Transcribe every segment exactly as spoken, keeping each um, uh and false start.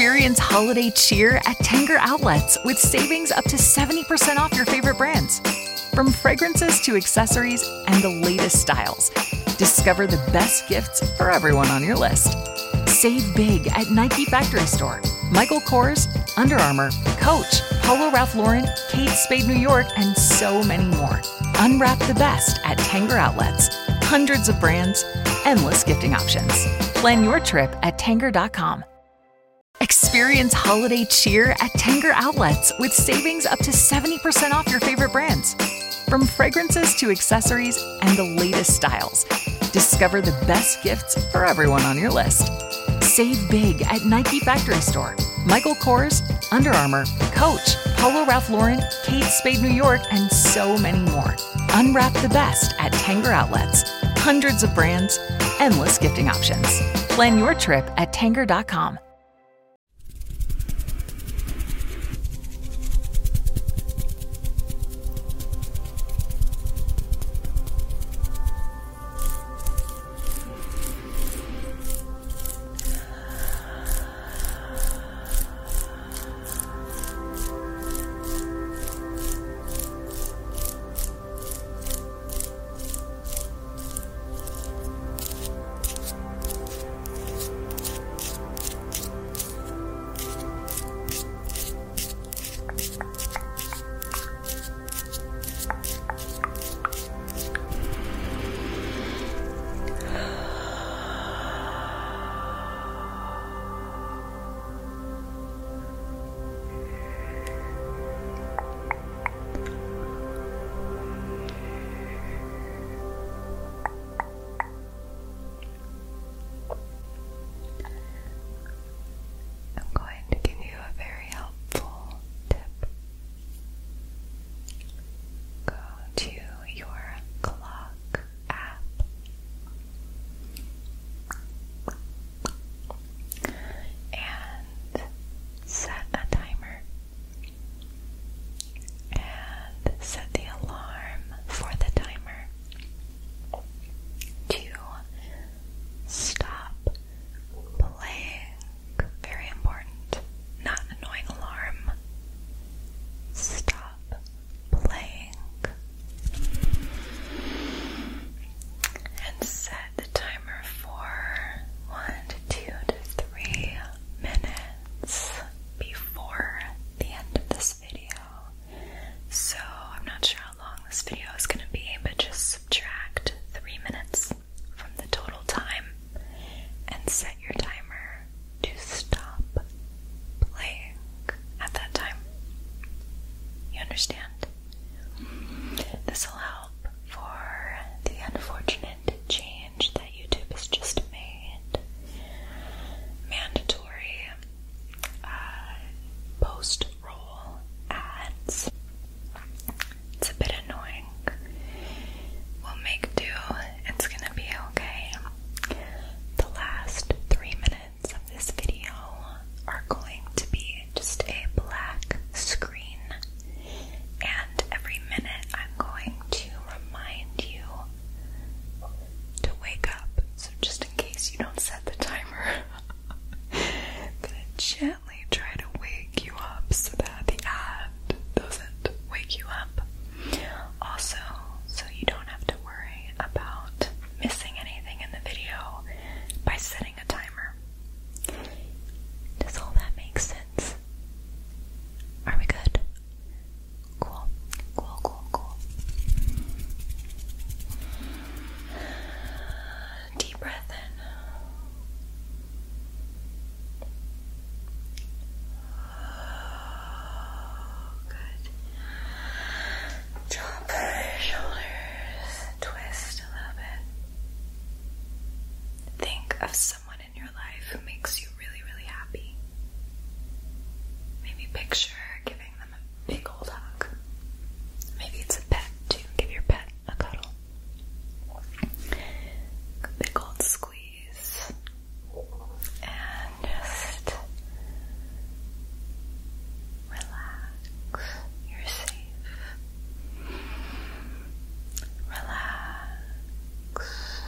Experience holiday cheer at Tanger Outlets with savings up to seventy percent off your favorite brands. From fragrances to accessories and the latest styles, discover the best gifts for everyone on your list. Save big at Nike Factory Store, Michael Kors, Under Armour, Coach, Polo Ralph Lauren, Kate Spade New York, and so many more. Unwrap the best at Tanger Outlets. Hundreds of brands, endless gifting options. Plan your trip at Tanger dot com. Experience holiday cheer at Tanger Outlets with savings up to seventy percent off your favorite brands. From fragrances to accessories and the latest styles, discover the best gifts for everyone on your list. Save big at Nike Factory Store, Michael Kors, Under Armour, Coach, Polo Ralph Lauren, Kate Spade New York, and so many more. Unwrap the best at Tanger Outlets. Hundreds of brands, endless gifting options. Plan your trip at Tanger dot com.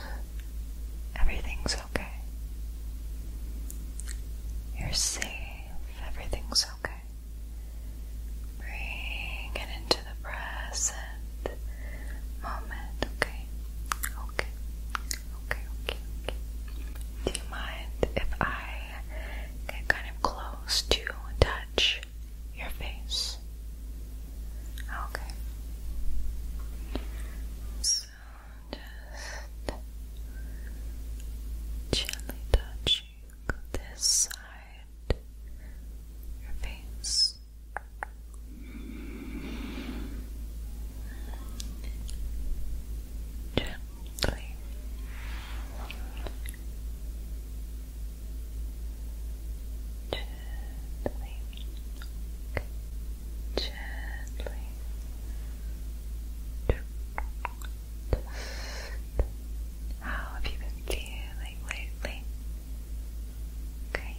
You're safe. feelings, okay? Bring it into the present moment, okay? Okay. Okay, okay, okay. Do you mind if I get kind of close to touch your face? Okay. So just gently touching this side, your face. Gently. Gently. Gently. How have you been feeling lately? Okay.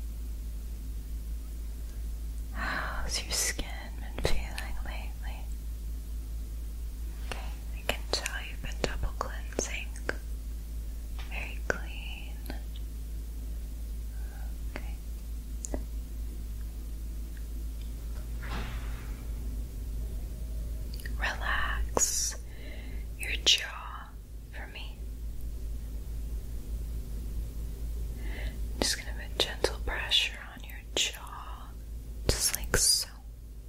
How's your skin been feeling lately? Okay, I can tell you've been double cleansing. Very clean. Okay. Relax your jaw for me. I'm just gonna put gentle pressure on your jaw, just like so.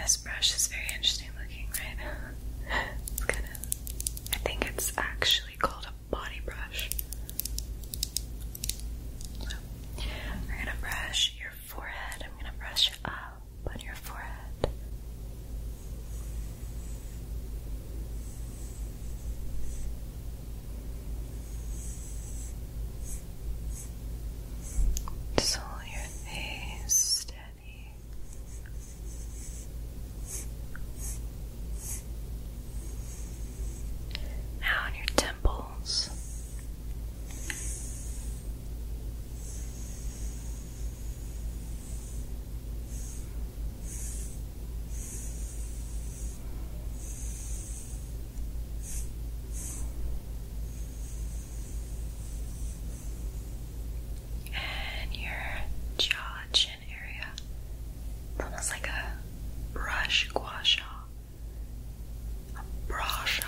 this brush is very interesting looking, right? It's kind of, I think it's actually called a body brush. So, we're gonna brush your forehead. I'm gonna brush up on your forehead. Just hold your face steady. Now on your temples. And your jaw, chin area. It's almost like a brush, gua sha. A brush.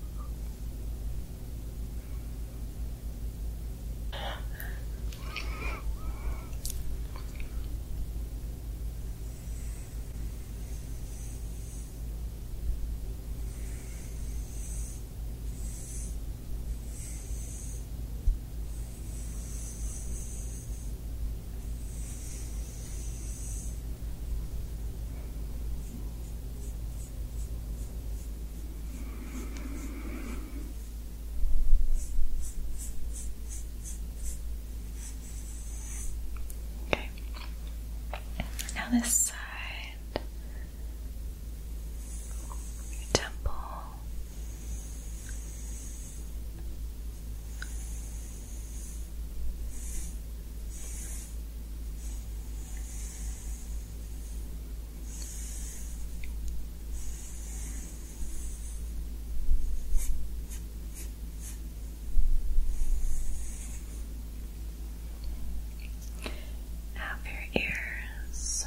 Okay. Now this side, your temple. Now for your ears.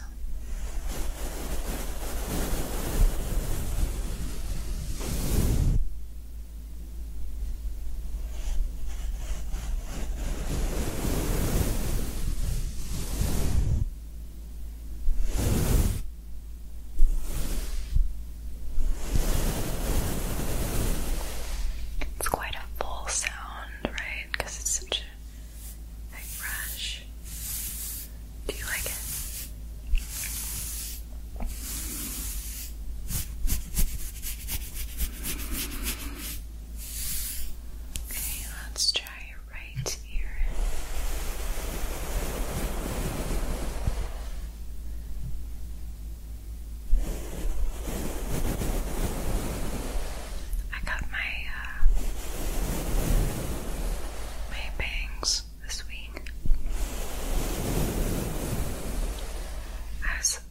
It's quite a full sound, right? Because it's such a big brush. Do you like it? Okay, let's try your right ear. I got my uh, my bangs this week. I was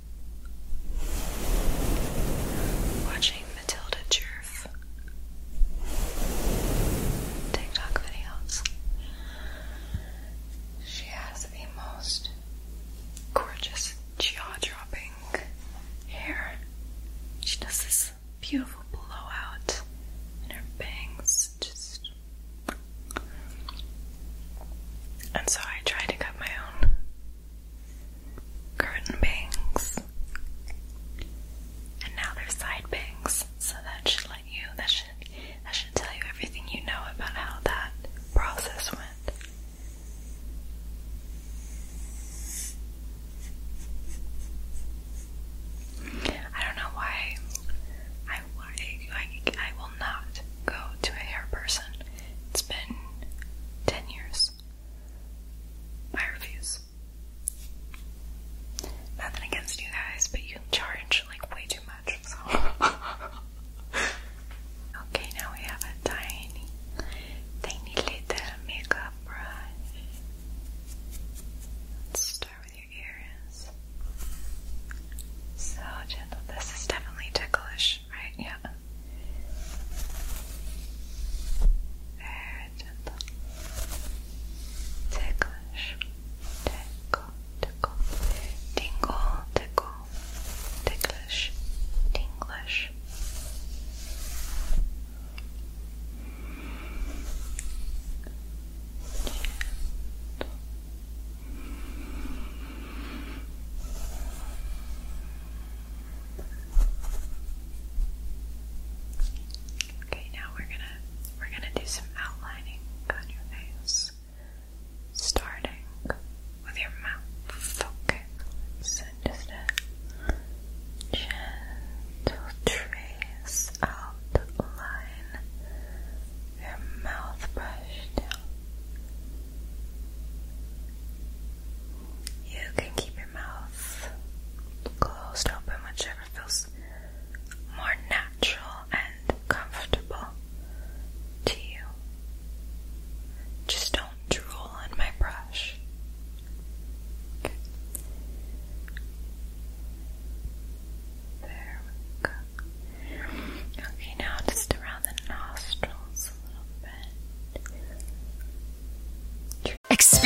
watching Matilda Jerf TikTok videos. She has the most gorgeous jaw-dropping hair. She does this beautiful blowout in her bangs, just. And so I tried to cut my own curtain bangs, and now they're side bangs. So that should let you. That should that should tell you everything you know about how that process went. I don't know why I, I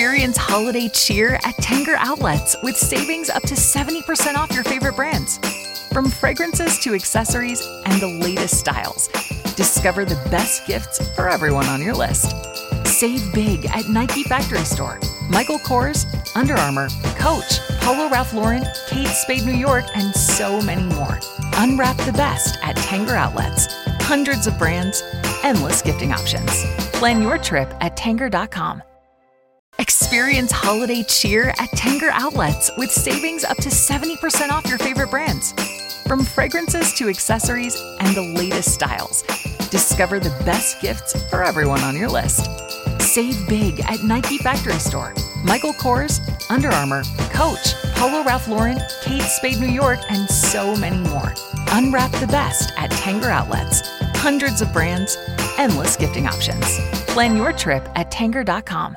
Experience holiday cheer at Tanger Outlets with savings up to seventy percent off your favorite brands. From fragrances to accessories and the latest styles, discover the best gifts for everyone on your list. Save big at Nike Factory Store, Michael Kors, Under Armour, Coach, Polo Ralph Lauren, Kate Spade New York, and so many more. Unwrap the best at Tanger Outlets. Hundreds of brands, endless gifting options. Plan your trip at Tanger dot com. Experience holiday cheer at Tanger Outlets with savings up to seventy percent off your favorite brands. From fragrances to accessories and the latest styles, discover the best gifts for everyone on your list. Save big at Nike Factory Store, Michael Kors, Under Armour, Coach, Polo Ralph Lauren, Kate Spade New York, and so many more. Unwrap the best at Tanger Outlets. Hundreds of brands, endless gifting options. Plan your trip at Tanger dot com.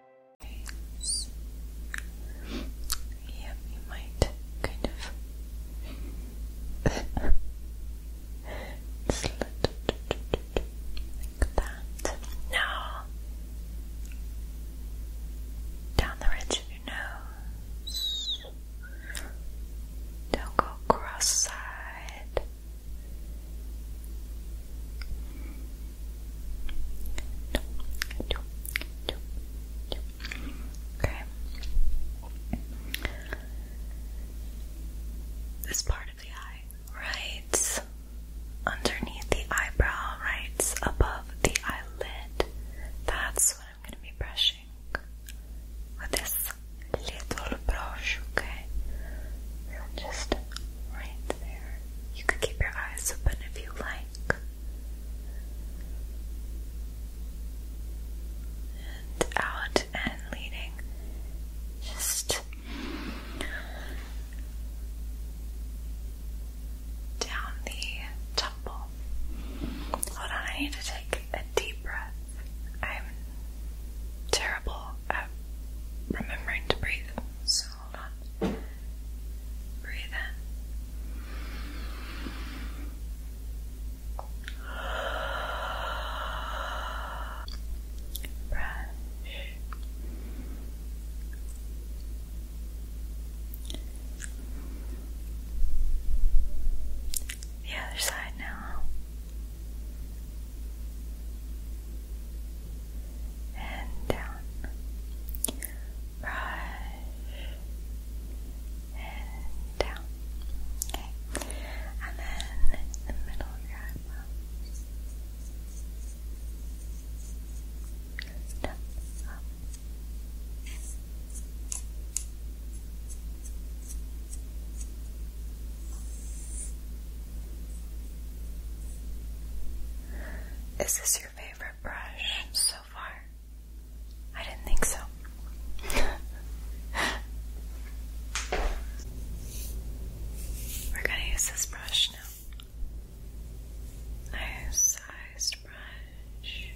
Yep, you might kind of slip like that. Now, down the ridge of your nose. Don't go cross-side. Okay. This part of the eye, right underneath the eyebrow, right above the eyelid. That's what I'm going to be brushing with this little brush, okay? So just right there. You could keep your eyes open if you like. And out and leading. Just down the temple. Hold on, I need to take a deep breath. I'm terrible at remembering to breathe. So hold on. Breathe in. Brush. The other side now. And down. Brush. And down. Okay. And then in the middle of your eyebrow. Down. Up. Is this your favorite brush so far? I didn't think so. We're gonna use this brush now. Nice sized brush.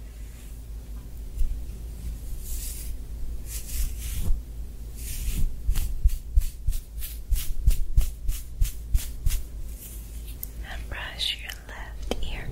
And brush your left ear.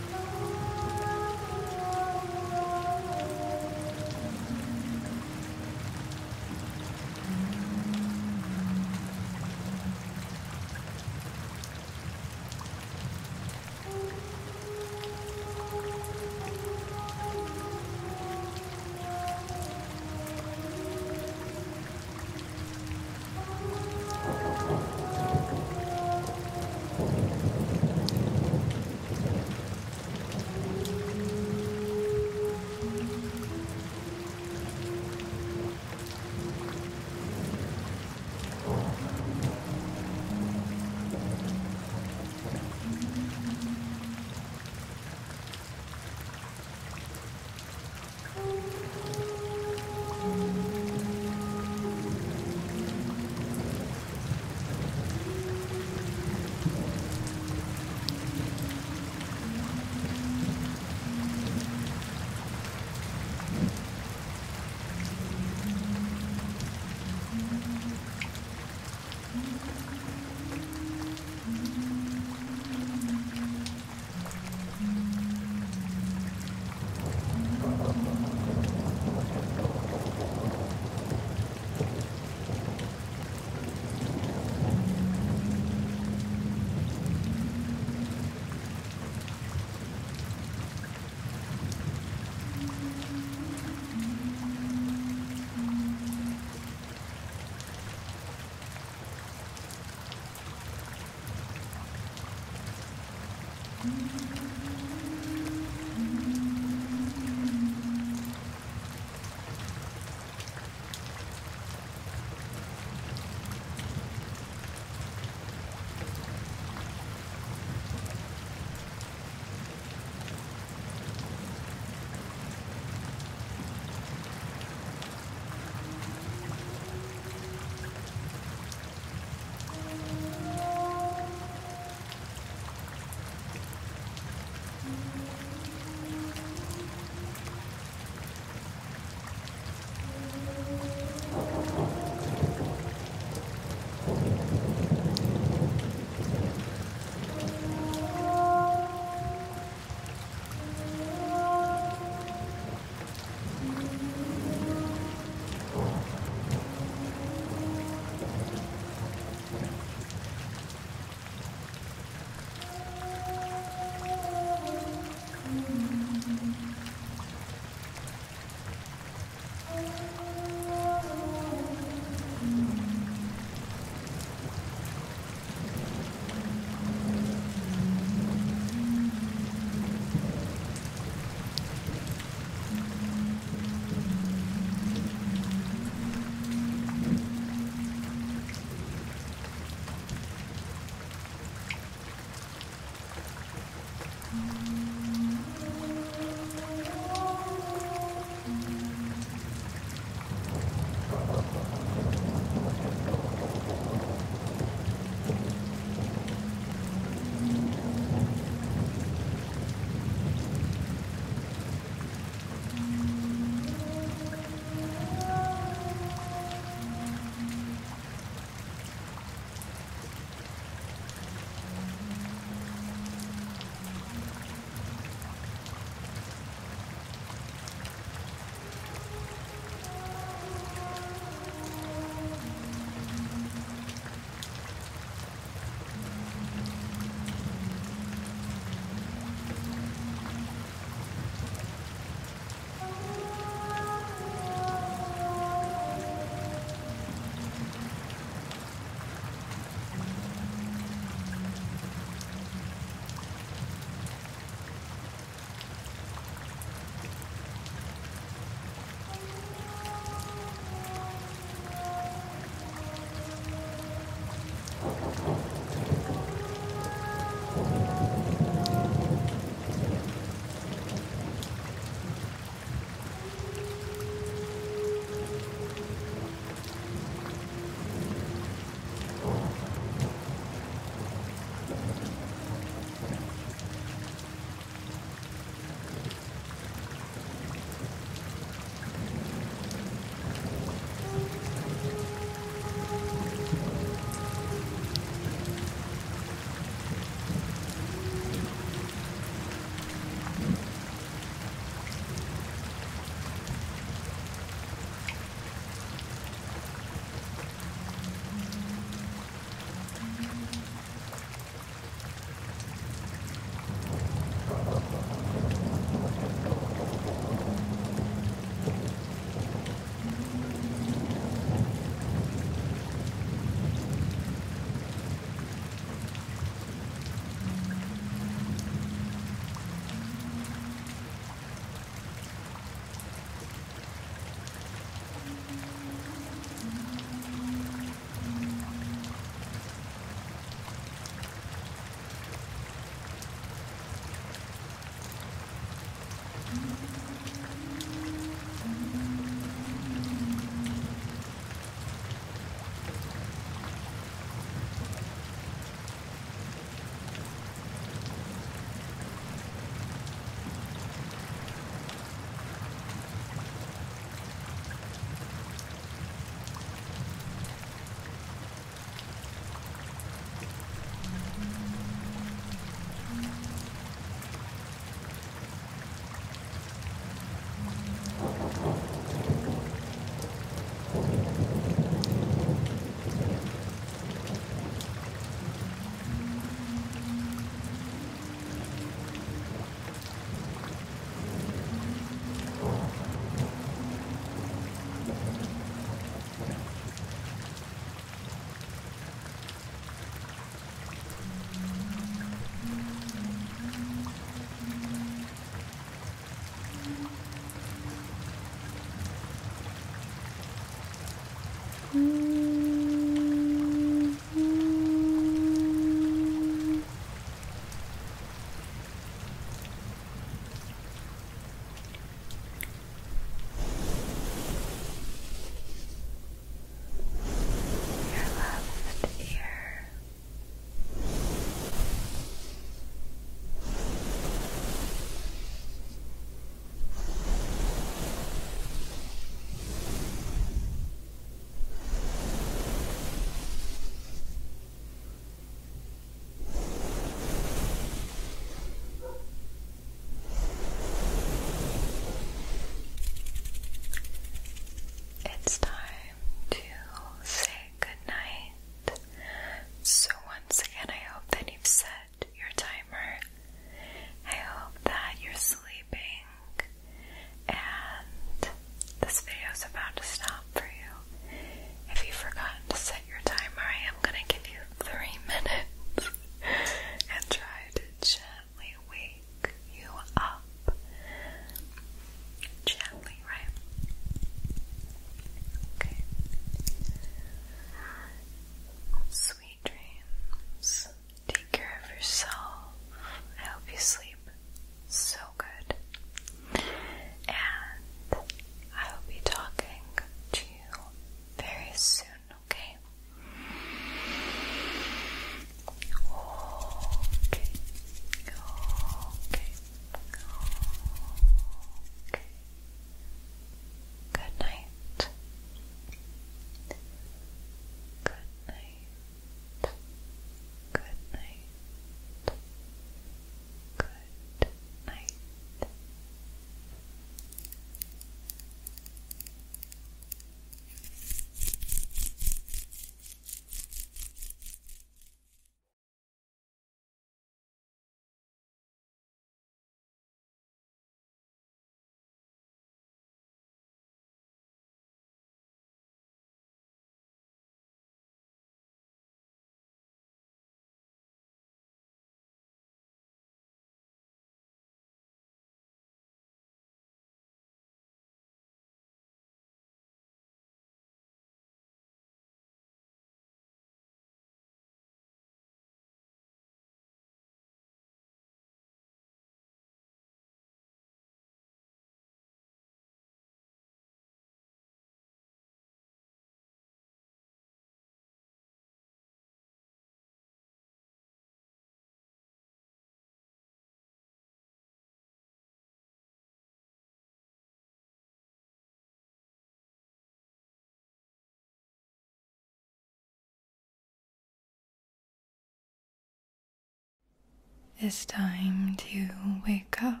It's time to wake up.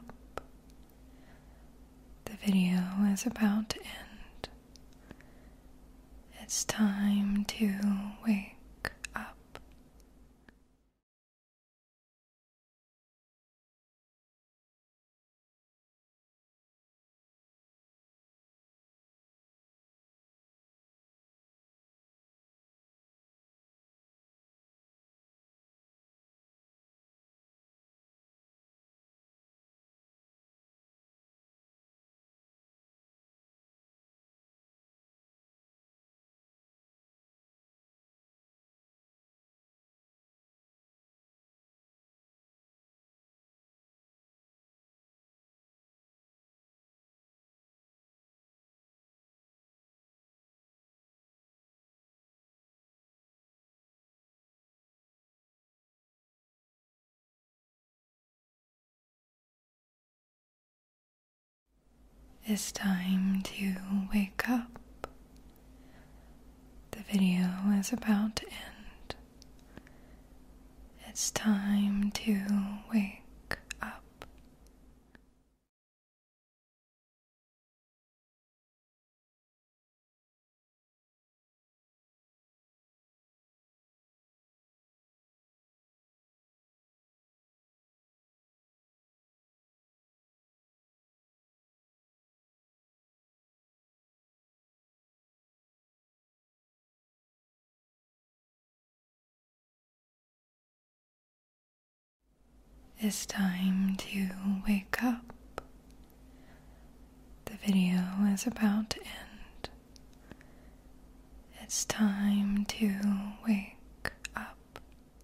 The video is about to end. It's time to wake up. It's time to wake up. The video is about to end. It's time to wake up. It's time to wake up. The video is about to end. It's time to wake up.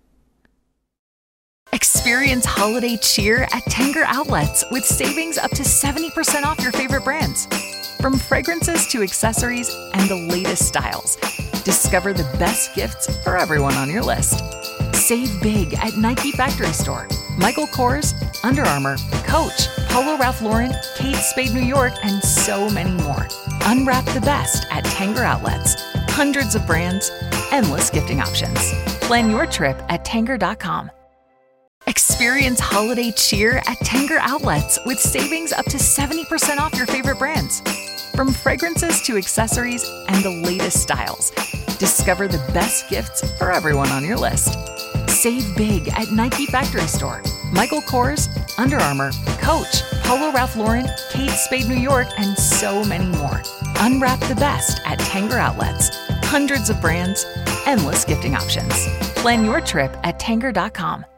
Experience holiday cheer at Tanger Outlets with savings up to seventy percent off your favorite brands. From fragrances to accessories and the latest styles, discover the best gifts for everyone on your list. Save big at Nike Factory Store, Michael Kors, Under Armour, Coach, Polo Ralph Lauren, Kate Spade New York, and so many more. Unwrap the best at Tanger Outlets. Hundreds of brands, endless gifting options. Plan your trip at Tanger dot com. Experience holiday cheer at Tanger Outlets with savings up to seventy percent off your favorite brands. From fragrances to accessories and the latest styles, discover the best gifts for everyone on your list. Save big at Nike Factory Store, Michael Kors, Under Armour, Coach, Polo Ralph Lauren, Kate Spade New York, and so many more. Unwrap the best at Tanger Outlets. Hundreds of brands, endless gifting options. Plan your trip at Tanger dot com.